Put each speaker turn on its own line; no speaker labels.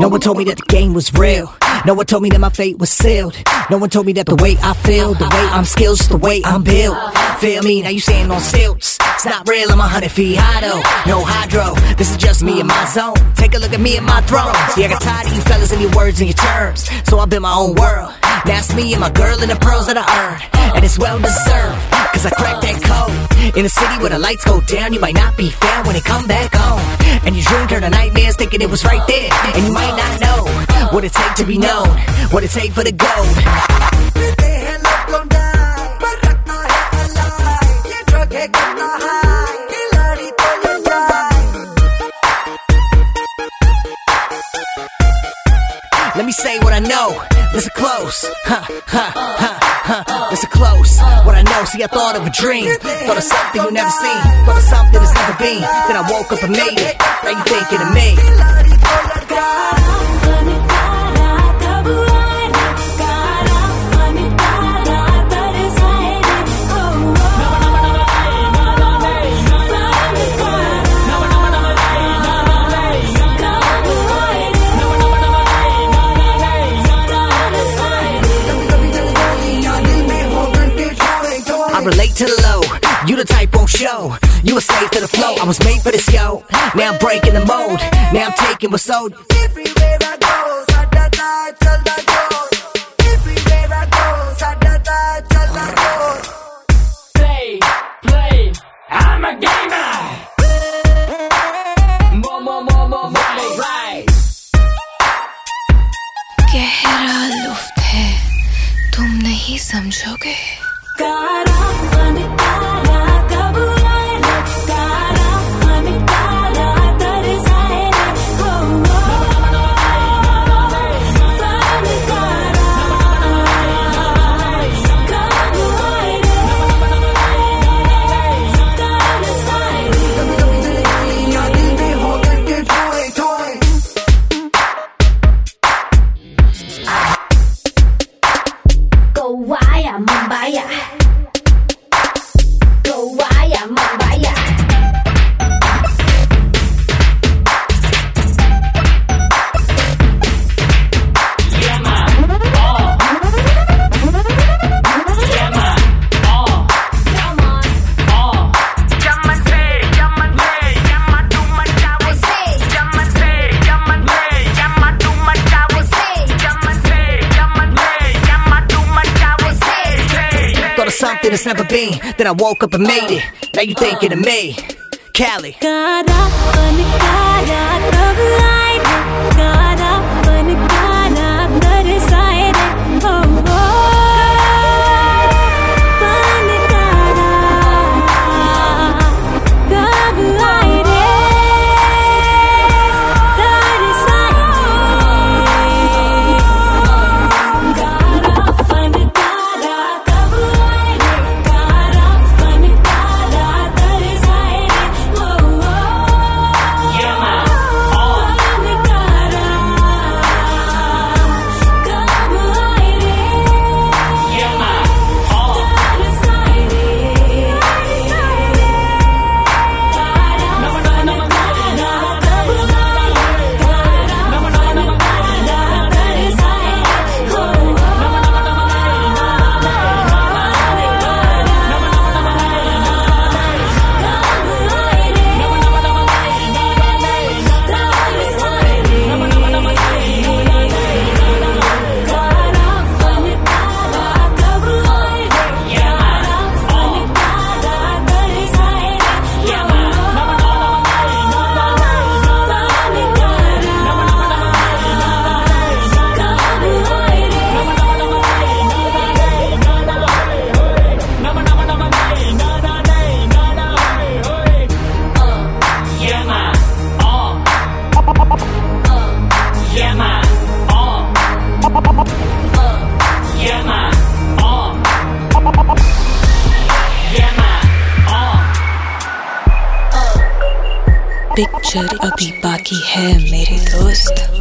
No one told me that the game was real. No one told me that my fate was sealed. No one told me that the way I feel, the way I'm skilled, the way I'm built. Feel me? Now you standing on stilts. It's not real, I'm 100 feet high though. No hydro, this is just me and my zone. Take a look at me and my throne. See, I got tired of you fellas and your words and your terms, so I built my own world. Now it's me and my girl and the pearls that I earned, and it's well deserved, cause I cracked that code. In a city where the lights go down, you might not be found when they come back home. And your dream turned to nightmares thinking it was right there, and you might not know what it take to be known, what it take for the gold. Let me say what I know. Listen close. Listen close. What I know. See, I thought of a dream. Thought of something you never seen. Thought of something that's never been. Then I woke up and made it. Now you thinking of me. Relate to the low, you the type won't show. You a slave to the flow, I was made for this, yo. Now I'm breaking the mold, now I'm taking what's owed. Everywhere I go, sadada, chalado. Everywhere I go, sadada, chalado.
Play, I'm a gamer. More, right.
गहरा लुफ्त है, तुम नहीं समझोगे.
Gowaya, Mumbai. Gowaya, Mumbai.
Yeah, man. Oh. Yeah, man. Oh.
Come on.
Oh. Yaman say, yaman too much.
I say.
Yaman say, yaman too much.
I say.
Yaman say, yaman too much.
I say.
Thought of something that's never been. Then I woke up and made it. Now you thinking of me. Cali.
Picture अभी बाकी है मेरे दोस्त.